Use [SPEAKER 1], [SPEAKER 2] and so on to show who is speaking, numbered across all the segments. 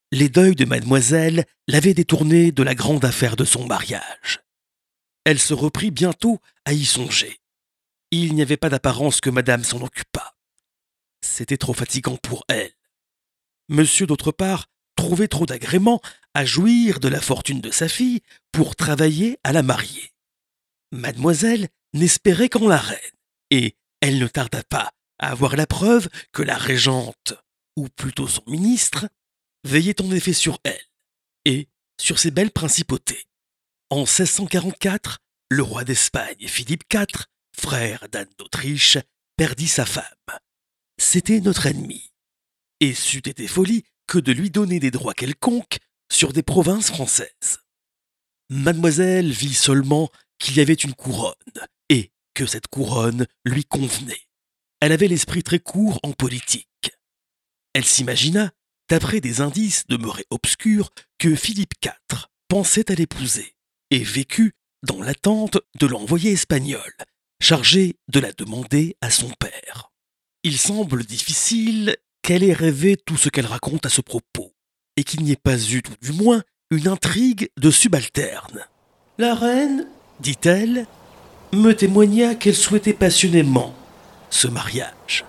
[SPEAKER 1] les deuils de mademoiselle l'avaient détournée de la grande affaire de son mariage. Elle se reprit bientôt à y songer. Il n'y avait pas d'apparence que madame s'en occupât. C'était trop fatigant pour elle. Monsieur, d'autre part, trouvait trop d'agrément à jouir de la fortune de sa fille pour travailler à la marier. Mademoiselle n'espérait qu'en la reine, et elle ne tarda pas à avoir la preuve que la régente, ou plutôt son ministre, veillait en effet sur elle, et sur ses belles principautés. En 1644, le roi d'Espagne, Philippe IV, frère d'Anne d'Autriche, perdit sa femme. C'était notre ennemi, et c'eût été folie que de lui donner des droits quelconques sur des provinces françaises. Mademoiselle vit seulement qu'il y avait une couronne, et que cette couronne lui convenait. Elle avait l'esprit très court en politique. Elle s'imagina, d'après des indices demeurés obscurs, que Philippe IV pensait à l'épouser, et vécut dans l'attente de l'envoyé espagnol, chargé de la demander à son père. Il semble difficile qu'elle ait rêvé tout ce qu'elle raconte à ce propos, et qu'il n'y ait pas eu, tout du moins, une intrigue de subalterne. La reine, dit-elle, me témoigna qu'elle souhaitait passionnément ce mariage.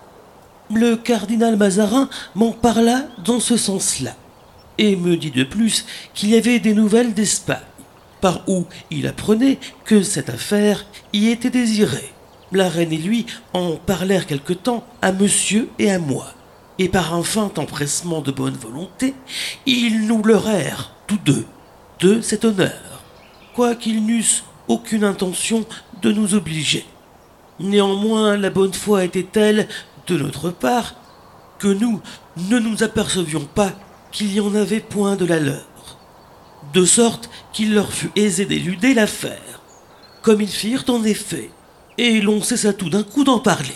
[SPEAKER 1] Le cardinal Mazarin m'en parla dans ce sens-là, et me dit de plus qu'il y avait des nouvelles d'Espagne, par où il apprenait que cette affaire y était désirée. La reine et lui en parlèrent quelque temps à monsieur et à moi, et par un fin empressement de bonne volonté, ils nous leurrèrent, tous deux, de cet honneur, quoiqu'ils n'eussent aucune intention de nous obliger. Néanmoins, la bonne foi était telle, de notre part, que nous ne nous apercevions pas qu'il y en avait point de la leur, de sorte qu'il leur fut aisé d'éluder l'affaire, comme ils firent en effet, et l'on cessa tout d'un coup d'en parler.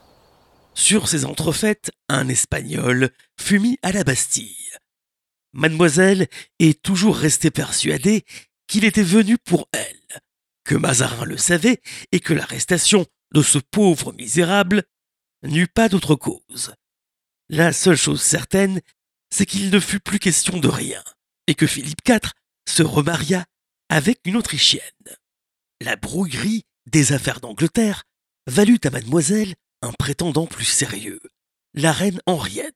[SPEAKER 1] Sur ces entrefaites, un Espagnol fut mis à la Bastille. Mademoiselle est toujours restée persuadée qu'il était venu pour elle, que Mazarin le savait et que l'arrestation de ce pauvre misérable n'eut pas d'autre cause. La seule chose certaine, c'est qu'il ne fut plus question de rien, et que Philippe IV se remaria avec une Autrichienne. La brouillerie des affaires d'Angleterre valut à mademoiselle un prétendant plus sérieux, la reine Henriette,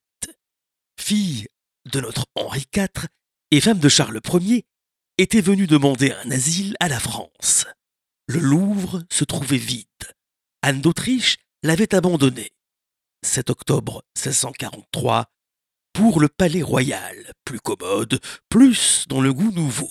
[SPEAKER 1] fille de notre Henri IV et femme de Charles Ier, était venue demander un asile à la France. Le Louvre se trouvait vide. Anne d'Autriche l'avait abandonné. 7 octobre 1643, pour le palais royal, plus commode, plus dans le goût nouveau.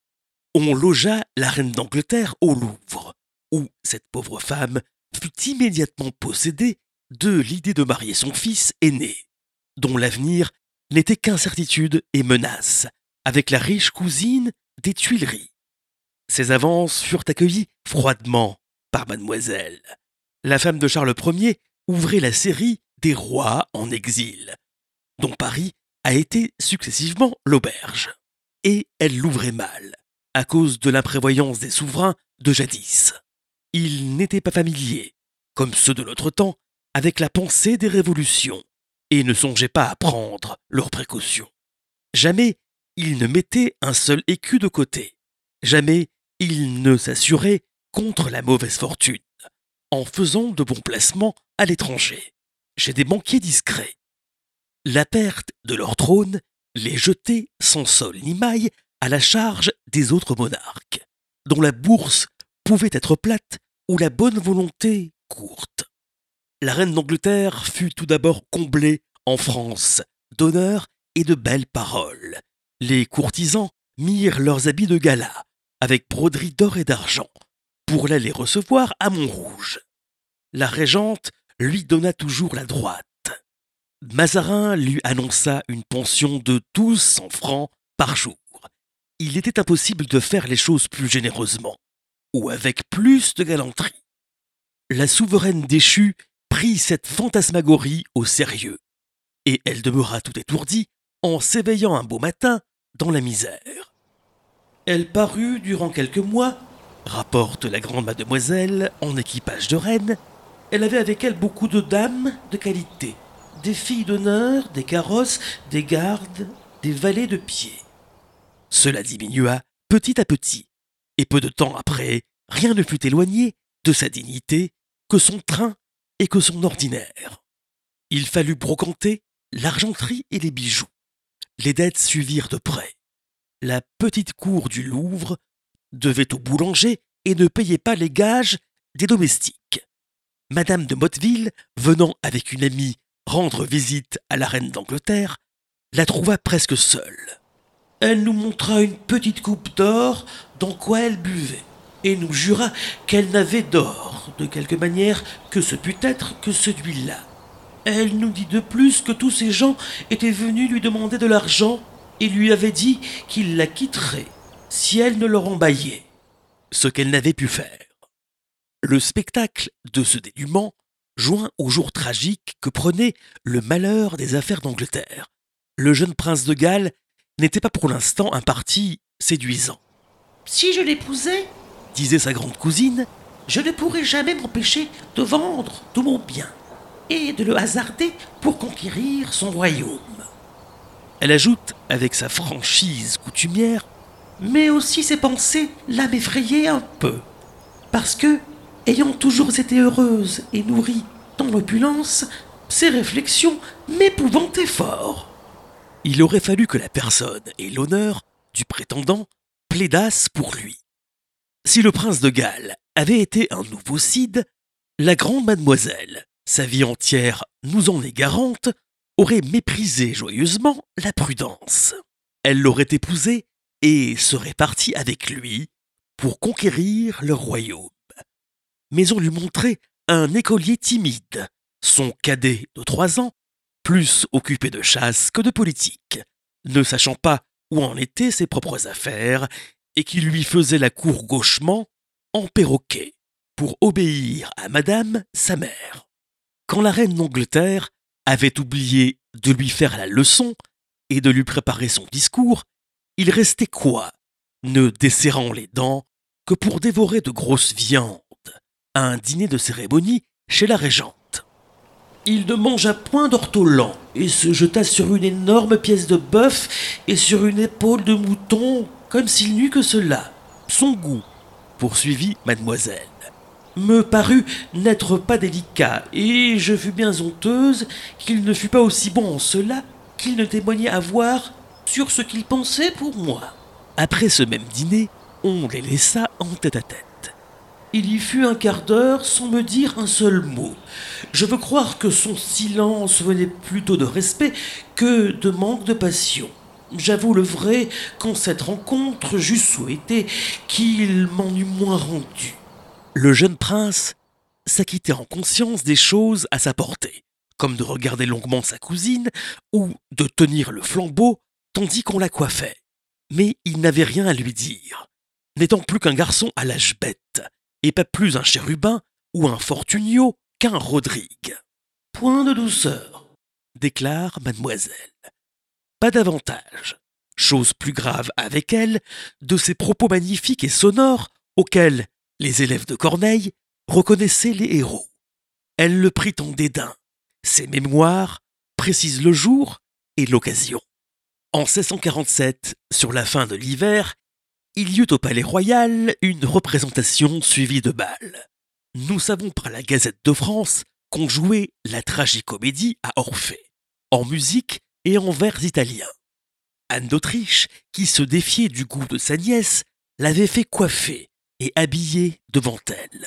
[SPEAKER 1] On logea la reine d'Angleterre au Louvre, où cette pauvre femme fut immédiatement possédée de l'idée de marier son fils aîné, dont l'avenir n'était qu'incertitude et menace, avec la riche cousine des Tuileries. Ces avances furent accueillies froidement par mademoiselle. La femme de Charles Ier ouvrait la série des rois en exil, dont Paris a été successivement l'auberge. Et elle l'ouvrait mal, à cause de l'imprévoyance des souverains de jadis. Ils n'étaient pas familiers, comme ceux de notre temps, avec la pensée des révolutions, et ne songeaient pas à prendre leurs précautions. Jamais ils ne mettaient un seul écu de côté. Jamais ils ne s'assuraient contre la mauvaise fortune, en faisant de bons placements à l'étranger, chez des banquiers discrets. La perte de leur trône les jetait sans sol ni maille à la charge des autres monarques, dont la bourse pouvait être plate ou la bonne volonté courte. La reine d'Angleterre fut tout d'abord comblée en France d'honneur et de belles paroles. Les courtisans mirent leurs habits de gala, avec broderies d'or et d'argent, pour l'aller recevoir à Montrouge. La régente lui donna toujours la droite. Mazarin lui annonça une pension de 1200 francs par jour. Il était impossible de faire les choses plus généreusement, ou avec plus de galanterie. La souveraine déchue prit cette fantasmagorie au sérieux, et elle demeura tout étourdie en s'éveillant un beau matin dans la misère. Elle parut durant quelques mois, rapporte la grande mademoiselle en équipage de reine. Elle avait avec elle beaucoup de dames de qualité, des filles d'honneur, des carrosses, des gardes. des valets de pied. Cela diminua petit à petit, et peu de temps après, rien ne fut éloigné de sa dignité que son train et que son ordinaire. Il fallut brocanter l'argenterie et les bijoux. Les dettes suivirent de près. La petite cour du Louvre devait au boulanger et ne payait pas les gages des domestiques. Madame de Motteville, venant avec une amie rendre visite à la reine d'Angleterre, la trouva presque seule. Elle nous montra une petite coupe d'or dans quoi elle buvait, et nous jura qu'elle n'avait d'or, de quelque manière que ce pût être que celui-là. Elle nous dit de plus que tous ces gens étaient venus lui demander de l'argent et lui avaient dit qu'il la quitterait si elle ne leur en baillait, ce qu'elle n'avait pu faire. Le spectacle de ce dénûment joint au jour tragique que prenait le malheur des affaires d'Angleterre. Le jeune prince de Galles n'était pas pour l'instant un parti séduisant. « Si je l'épousais, disait sa grande cousine, je ne pourrais jamais m'empêcher de vendre tout mon bien et de le hasarder pour conquérir son royaume. » Elle ajoute avec sa franchise coutumière, mais aussi ses pensées la m'effrayaient un peu, parce que, ayant toujours été heureuse et nourrie dans l'opulence, ses réflexions m'épouvantaient fort. Il aurait fallu que la personne et l'honneur du prétendant plaidassent pour lui. Si le prince de Galles avait été un nouveau Cid, la grande mademoiselle, sa vie entière nous en est garante, aurait méprisé joyeusement la prudence. Elle l'aurait épousé et serait partie avec lui pour conquérir le royaume. Mais on lui montrait un écolier timide, son cadet de 3 ans, plus occupé de chasse que de politique, ne sachant pas où en étaient ses propres affaires et qui lui faisait la cour gauchement en perroquet pour obéir à madame sa mère. Quand la reine d'Angleterre avait oublié de lui faire la leçon et de lui préparer son discours, il restait quoi, ne desserrant les dents que pour dévorer de grosses viandes à un dîner de cérémonie chez la régente. Il ne mangea point d'ortolan et se jeta sur une énorme pièce de bœuf et sur une épaule de mouton comme s'il n'eût que cela. Son goût, poursuivit mademoiselle, me parut n'être pas délicat et je fus bien honteuse qu'il ne fût pas aussi bon en cela qu'il ne témoignait avoir sur ce qu'il pensait pour moi. Après ce même dîner, on les laissa en tête-à-tête. Il y fut un quart d'heure sans me dire un seul mot. Je veux croire que son silence venait plutôt de respect que de manque de passion. J'avoue le vrai qu'en cette rencontre, j'eusse souhaité qu'il m'en eût moins rendu. Le jeune prince s'acquittait en conscience des choses à sa portée, comme de regarder longuement sa cousine ou de tenir le flambeau tandis qu'on la coiffait. Mais il n'avait rien à lui dire, n'étant plus qu'un garçon à l'âge bête, et pas plus un chérubin ou un Fortunio qu'un Rodrigue. « Point de douceur, déclare mademoiselle. Pas davantage, chose plus grave avec elle, de ces propos magnifiques et sonores auxquels les élèves de Corneille reconnaissaient les héros. Elle le prit en dédain. Ses mémoires précisent le jour et l'occasion. En 1647, sur la fin de l'hiver, il y eut au Palais Royal une représentation suivie de bal. Nous savons par la Gazette de France qu'on jouait la tragicomédie à Orphée, en musique et en vers italiens. Anne d'Autriche, qui se défiait du goût de sa nièce, l'avait fait coiffer et habiller devant elle.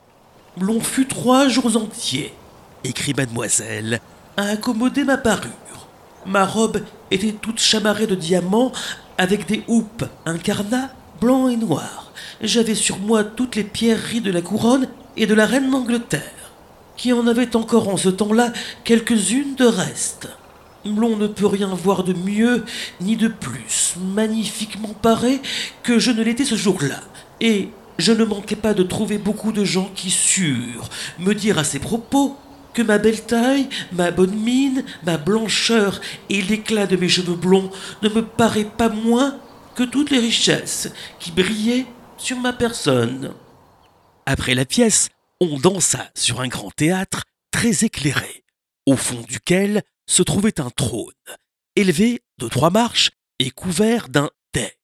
[SPEAKER 1] « L'on fut 3 jours entiers, écrit mademoiselle, à accommoder ma parure. Ma robe était toute chamarrée de diamants, avec des houppes incarnats blancs et noirs. J'avais sur moi toutes les pierreries de la couronne et de la reine d'Angleterre, qui en avait encore en ce temps-là quelques-unes de reste. L'on ne peut rien voir de mieux ni de plus magnifiquement paré que je ne l'étais ce jour-là, et je ne manquais pas de trouver beaucoup de gens qui surent me dire à ces propos que ma belle taille, ma bonne mine, ma blancheur et l'éclat de mes cheveux blonds ne me paraient pas moins que toutes les richesses qui brillaient sur ma personne. » Après la pièce, on dansa sur un grand théâtre très éclairé, au fond duquel se trouvait un trône, élevé de 3 marches et couvert d'un dais.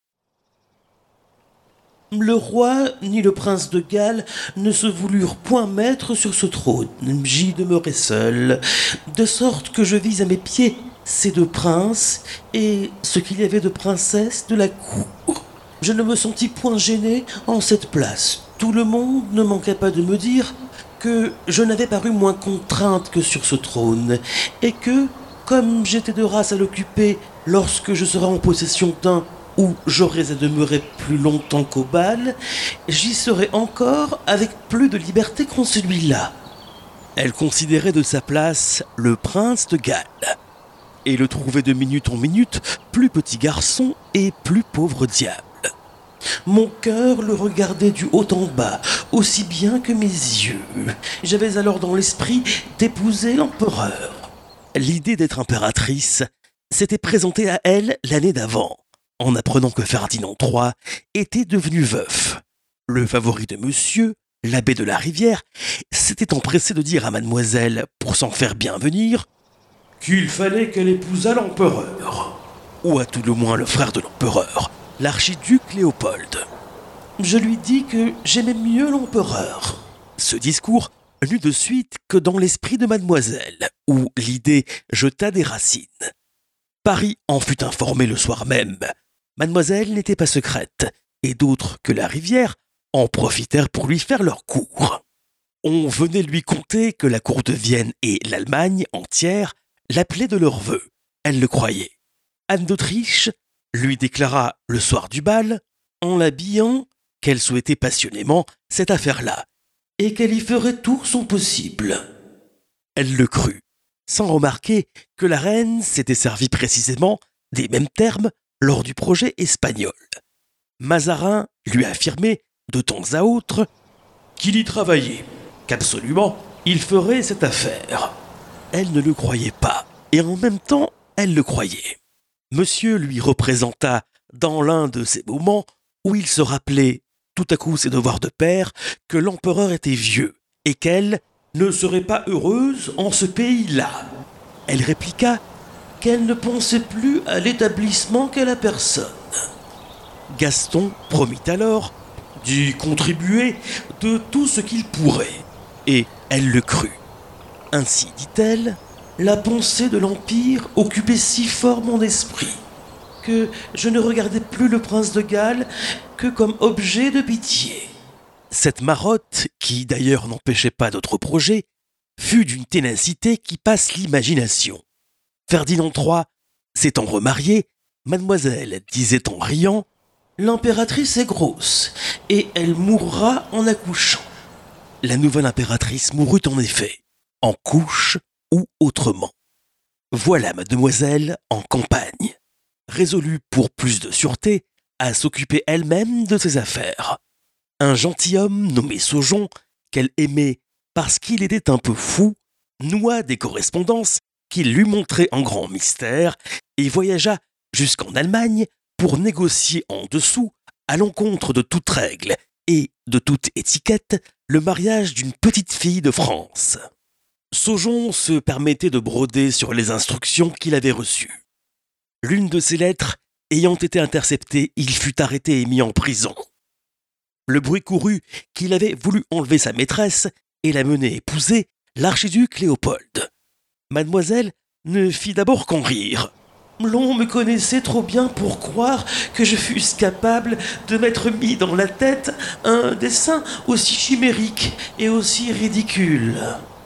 [SPEAKER 1] Le roi ni le prince de Galles ne se voulurent point mettre sur ce trône. J'y demeurai seul, de sorte que je vis à mes pieds ces 2 princes et ce qu'il y avait de princesses de la cour. Je ne me sentis point gêné en cette place. Tout le monde ne manqua pas de me dire que je n'avais paru moins contrainte que sur ce trône, et que, comme j'étais de race à l'occuper lorsque je serai en possession d'un où j'aurais à demeurer plus longtemps qu'au bal, j'y serai encore avec plus de liberté qu'en celui-là. Elle considérait de sa place le prince de Galles, et le trouvait de minute en minute plus petit garçon et plus pauvre diable. Mon cœur le regardait du haut en bas, aussi bien que mes yeux. J'avais alors dans l'esprit d'épouser l'empereur. L'idée d'être impératrice s'était présentée à elle l'année d'avant, en apprenant que Ferdinand III était devenu veuf. Le favori de monsieur, l'abbé de la Rivière, s'était empressé de dire à mademoiselle, pour s'en faire bien venir, qu'il fallait qu'elle épousât l'empereur, ou à tout le moins le frère de l'empereur, l'archiduc Léopold. Je lui dis que j'aimais mieux l'empereur. Ce discours n'eut de suite que dans l'esprit de mademoiselle, où l'idée jeta des racines. Paris en fut informé le soir même. Mademoiselle n'était pas secrète, et d'autres que la Rivière en profitèrent pour lui faire leur cour. On venait lui conter que la cour de Vienne et l'Allemagne entière l'appelaient de leur vœu. Elle le croyait. Anne d'Autriche lui déclara le soir du bal, en l'habillant, qu'elle souhaitait passionnément cette affaire-là, et qu'elle y ferait tout son possible. Elle le crut, sans remarquer que la reine s'était servie précisément des mêmes termes lors du projet espagnol. Mazarin lui affirmait de temps à autre qu'il y travaillait, qu'absolument il ferait cette affaire. Elle ne le croyait pas, et en même temps elle le croyait. Monsieur lui représenta dans l'un de ces moments où il se rappelait tout à coup ses devoirs de père que l'empereur était vieux et qu'elle ne serait pas heureuse en ce pays-là. Elle répliqua qu'elle ne pensait plus à l'établissement qu'à la personne. Gaston promit alors d'y contribuer de tout ce qu'il pourrait, et elle le crut. Ainsi, dit-elle, la pensée de l'Empire occupait si fort mon esprit que je ne regardais plus le prince de Galles que comme objet de pitié. Cette marotte, qui d'ailleurs n'empêchait pas d'autres projets, fut d'une ténacité qui passe l'imagination. Ferdinand III s'étant remarié, mademoiselle disait en riant « L'impératrice est grosse, et elle mourra en accouchant. » La nouvelle impératrice mourut en effet, en couche ou autrement. Voilà mademoiselle en campagne, résolue pour plus de sûreté à s'occuper elle-même de ses affaires. Un gentilhomme nommé Saujon, qu'elle aimait parce qu'il était un peu fou, noua des correspondances qu'il lui montrait en grand mystère et voyagea jusqu'en Allemagne pour négocier en dessous, à l'encontre de toute règle et de toute étiquette, le mariage d'une petite fille de France. Saujon se permettait de broder sur les instructions qu'il avait reçues. L'une de ses lettres ayant été interceptée, il fut arrêté et mis en prison. Le bruit courut qu'il avait voulu enlever sa maîtresse et la mener épouser l'archiduc Léopold. Mademoiselle ne fit d'abord qu'en rire. L'on me connaissait trop bien pour croire que je fusse capable de m'être mis dans la tête un dessein aussi chimérique et aussi ridicule.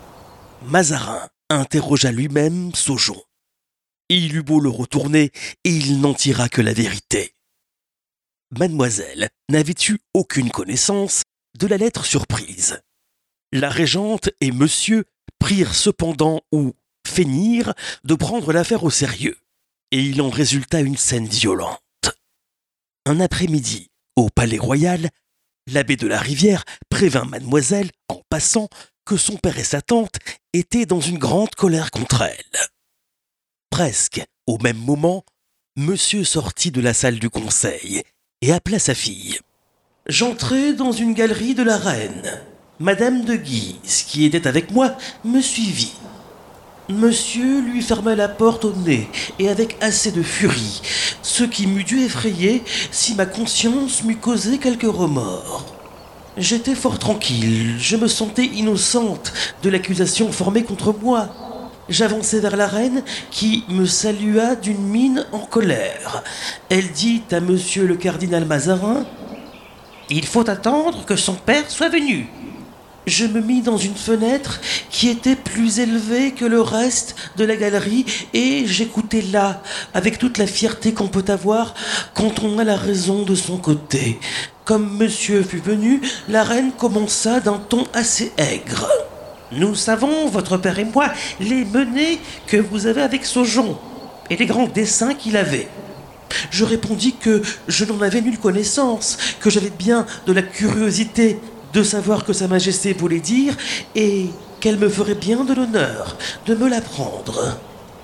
[SPEAKER 1] Mazarin interrogea lui-même Saujon. Il eut beau le retourner, et il n'en tira que la vérité. Mademoiselle n'avait eu aucune connaissance de la lettre surprise. La régente et monsieur prirent cependant ou feignirent de prendre l'affaire au sérieux, et il en résulta une scène violente. Un après-midi, au Palais Royal, l'abbé de la Rivière prévint mademoiselle, en passant, que son père et sa tante étaient dans une grande colère contre elle. Presque au même moment, monsieur sortit de la salle du conseil et appela sa fille. J'entrai dans une galerie de la reine. Madame de Guise, qui était avec moi, me suivit. Monsieur lui ferma la porte au nez, et avec assez de furie, ce qui m'eût dû effrayer si ma conscience m'eût causé quelque remords. J'étais fort tranquille, je me sentais innocente de l'accusation formée contre moi. J'avançai vers la reine qui me salua d'une mine en colère. Elle dit à monsieur le cardinal Mazarin « Il faut attendre que son père soit venu ». Je me mis dans une fenêtre qui était plus élevée que le reste de la galerie et j'écoutais là, avec toute la fierté qu'on peut avoir quand on a la raison de son côté. Comme monsieur fut venu, la reine commença d'un ton assez aigre. « Nous savons, votre père et moi, les menées que vous avez avec Saujon et les grands desseins qu'il avait. » Je répondis que je n'en avais nulle connaissance, que j'avais bien de la curiosité de savoir que Sa Majesté voulait dire et qu'elle me ferait bien de l'honneur de me l'apprendre.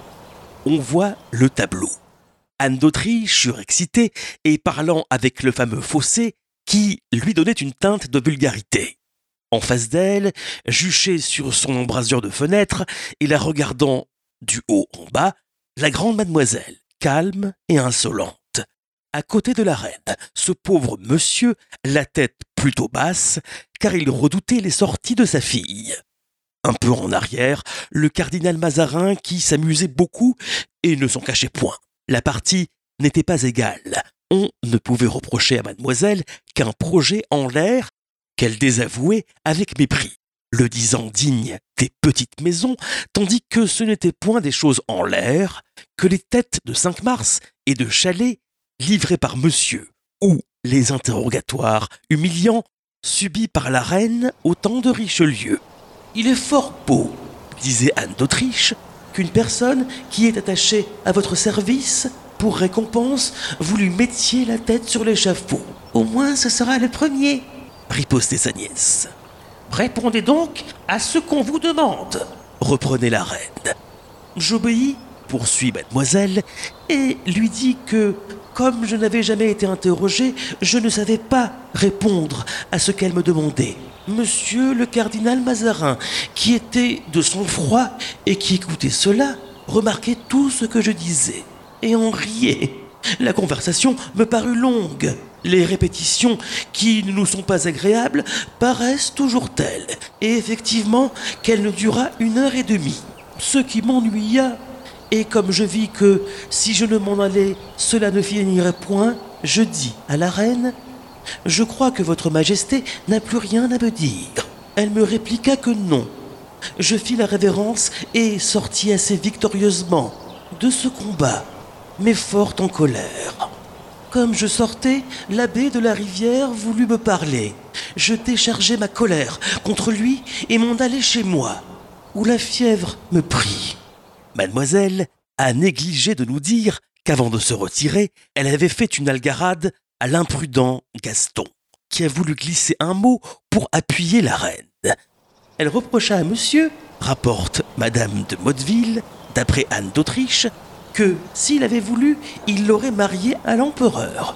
[SPEAKER 1] On voit le tableau. Anne d'Autriche, surexcitée et parlant avec le fameux Fossé, qui lui donnait une teinte de vulgarité. En face d'elle, juchée sur son embrasure de fenêtre et la regardant du haut en bas, la grande mademoiselle, calme et insolente. À côté de la reine, ce pauvre monsieur, la tête plutôt basse, car il redoutait les sorties de sa fille. Un peu en arrière, le cardinal Mazarin qui s'amusait beaucoup et ne s'en cachait point. La partie n'était pas égale. On ne pouvait reprocher à mademoiselle qu'un projet en l'air qu'elle désavouait avec mépris, le disant digne des petites maisons, tandis que ce n'était point des choses en l'air que les têtes de 5 Mars et de Chalais livrées par monsieur, ou les interrogatoires humiliants subis par la reine au temps de Richelieu. « Il est fort beau, disait Anne d'Autriche, qu'une personne qui est attachée à votre service, pour récompense, vous lui mettiez la tête sur l'échafaud. Au moins ce sera le premier, ripostait sa nièce. Répondez donc à ce qu'on vous demande, reprenait la reine. J'obéis, poursuit mademoiselle, et lui dis que, comme je n'avais jamais été interrogée, je ne savais pas répondre à ce qu'elle me demandait. Monsieur le cardinal Mazarin, qui était de sang-froid et qui écoutait cela, remarquait tout ce que je disais et en riait. La conversation me parut longue. Les répétitions, qui ne nous sont pas agréables, paraissent toujours telles, et effectivement qu'elle ne dura 1h30, ce qui m'ennuya. Et comme je vis que, si je ne m'en allais, cela ne finirait point, je dis à la reine « Je crois que votre majesté n'a plus rien à me dire. » Elle me répliqua que non. Je fis la révérence et sortis assez victorieusement de ce combat, mais fort en colère. Comme je sortais, l'abbé de la Rivière voulut me parler. Je déchargeai ma colère contre lui et m'en allai chez moi, où la fièvre me prit. Mademoiselle a négligé de nous dire qu'avant de se retirer, elle avait fait une algarade à l'imprudent Gaston, qui a voulu glisser un mot pour appuyer la reine. Elle reprocha à monsieur, rapporte madame de Motteville, d'après Anne d'Autriche, que, s'il avait voulu, il l'aurait mariée à l'empereur.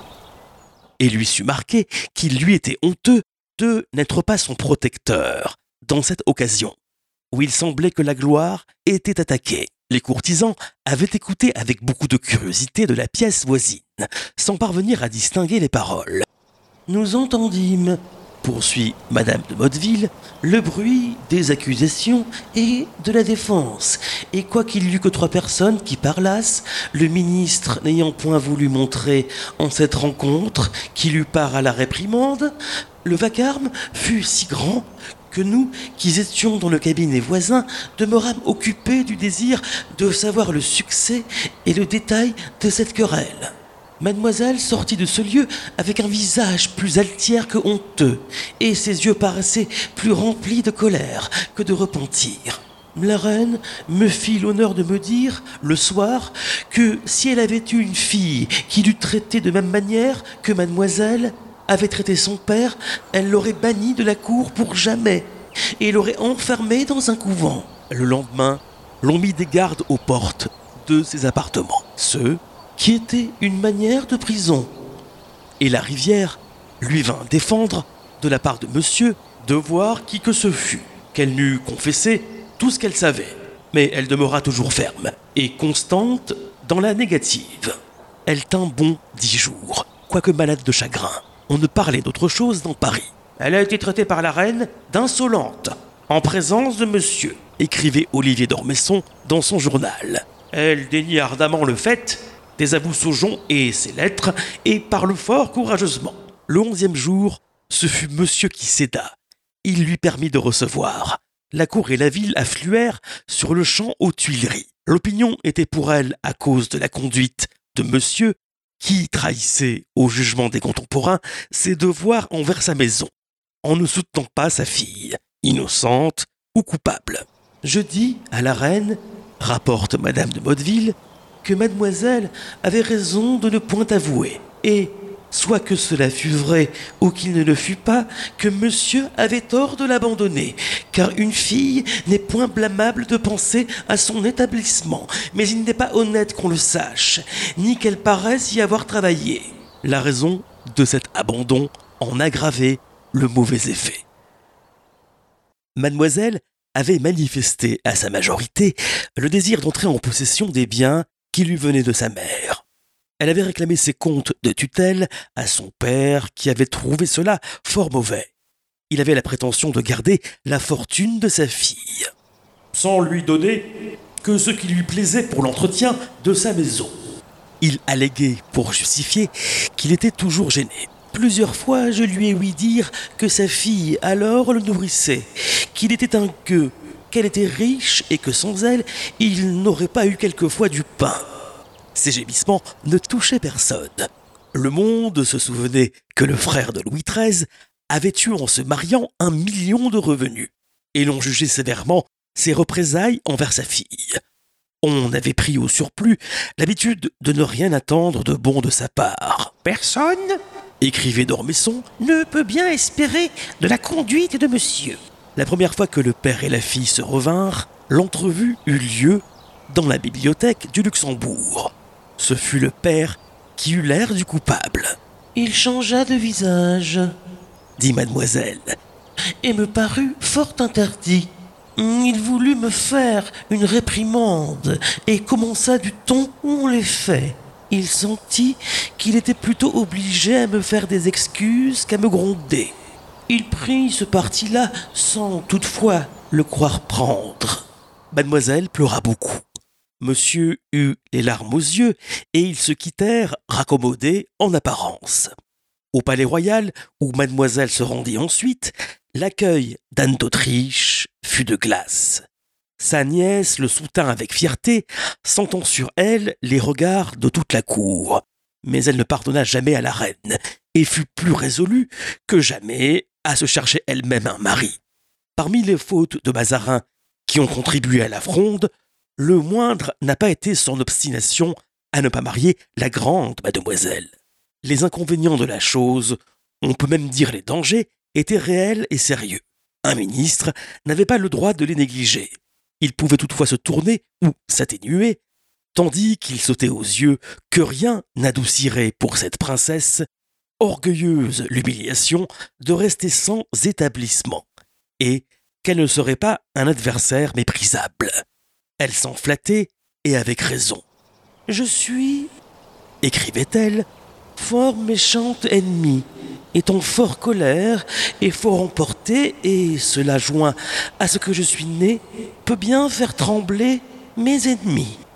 [SPEAKER 1] Et lui sut marquer qu'il lui était honteux de n'être pas son protecteur dans cette occasion, où il semblait que la gloire était attaquée. Les courtisans avaient écouté avec beaucoup de curiosité de la pièce voisine, sans parvenir à distinguer les paroles. Nous entendîmes, poursuit madame de Motteville, le bruit des accusations et de la défense, et quoiqu'il y eût que 3 personnes qui parlassent, le ministre n'ayant point voulu montrer en cette rencontre qu'il eût part à la réprimande, le vacarme fut si grand que nous, qui étions dans le cabinet voisin, demeurâmes occupés du désir de savoir le succès et le détail de cette querelle. Mademoiselle sortit de ce lieu avec un visage plus altière que honteux, et ses yeux paraissaient plus remplis de colère que de repentir. La reine me fit l'honneur de me dire, le soir, que si elle avait eu une fille qui l'eût traitée de même manière que mademoiselle avait traité son père, elle l'aurait bannie de la cour pour jamais, et l'aurait enfermée dans un couvent. Le lendemain, l'on mit des gardes aux portes de ses appartements, ceux qui étaient une manière de prison. Et la Rivière lui vint défendre, de la part de monsieur, de voir qui que ce fût, qu'elle n'eût confessé tout ce qu'elle savait. Mais elle demeura toujours ferme et constante dans la négative. Elle tint bon 10 jours, quoique malade de chagrin. On ne parlait d'autre chose dans Paris. Elle a été traitée par la reine d'insolente, en présence de monsieur, écrivait Olivier d'Ormesson dans son journal. Elle dénie ardemment le fait, désavoue Saujon et ses lettres, et parle fort courageusement. Le 11e jour, ce fut monsieur qui céda. Il lui permit de recevoir. La cour et la ville affluèrent sur le champ aux Tuileries. L'opinion était pour elle à cause de la conduite de monsieur, qui trahissait, au jugement des contemporains, ses devoirs envers sa maison, en ne soutenant pas sa fille, innocente ou coupable. Je dis à la reine, rapporte madame de Motteville, que mademoiselle avait raison de ne point avouer, et, soit que cela fût vrai ou qu'il ne le fût pas, que monsieur avait tort de l'abandonner, car une fille n'est point blâmable de penser à son établissement, mais il n'est pas honnête qu'on le sache, ni qu'elle paraisse y avoir travaillé. La raison de cet abandon en aggravait le mauvais effet. Mademoiselle avait manifesté à sa majorité le désir d'entrer en possession des biens qui lui venaient de sa mère. Elle avait réclamé ses comptes de tutelle à son père qui avait trouvé cela fort mauvais. Il avait la prétention de garder la fortune de sa fille, sans lui donner que ce qui lui plaisait pour l'entretien de sa maison. Il alléguait pour justifier qu'il était toujours gêné. Plusieurs fois, je lui ai ouï dire que sa fille alors le nourrissait, qu'il était un gueux, qu'elle était riche et que sans elle, il n'aurait pas eu quelquefois du pain. Ces gémissements ne touchaient personne. Le monde se souvenait que le frère de Louis XIII avait eu en se mariant 1 million de revenus, et l'on jugeait sévèrement ses représailles envers sa fille. On avait pris au surplus l'habitude de ne rien attendre de bon de sa part. « Personne, écrivait d'Ormesson, ne peut bien espérer de la conduite de monsieur. » La première fois que le père et la fille se revinrent, l'entrevue eut lieu dans la bibliothèque du Luxembourg. Ce fut le père qui eut l'air du coupable. « Il changea de visage, dit mademoiselle, et me parut fort interdit. Il voulut me faire une réprimande et commença du ton où on les fait. Il sentit qu'il était plutôt obligé à me faire des excuses qu'à me gronder. Il prit ce parti-là sans toutefois le croire prendre. » Mademoiselle pleura beaucoup. Monsieur eut les larmes aux yeux et ils se quittèrent raccommodés en apparence. Au palais royal, où mademoiselle se rendit ensuite, l'accueil d'Anne d'Autriche fut de glace. Sa nièce le soutint avec fierté, sentant sur elle les regards de toute la cour. Mais elle ne pardonna jamais à la reine et fut plus résolue que jamais à se chercher elle-même un mari. Parmi les fautes de Mazarin qui ont contribué à la fronde, le moindre n'a pas été son obstination à ne pas marier la grande mademoiselle. Les inconvénients de la chose, on peut même dire les dangers, étaient réels et sérieux. Un ministre n'avait pas le droit de les négliger. Il pouvait toutefois se tourner ou s'atténuer, tandis qu'il sautait aux yeux que rien n'adoucirait pour cette princesse, orgueilleuse l'humiliation de rester sans établissement, et qu'elle ne serait pas un adversaire méprisable. Elle s'en flattait, et avec raison. « Je suis, écrivait-elle, fort méchante ennemie, étant fort colère et fort emportée, et cela joint à ce que je suis née, peut bien faire trembler mes ennemis.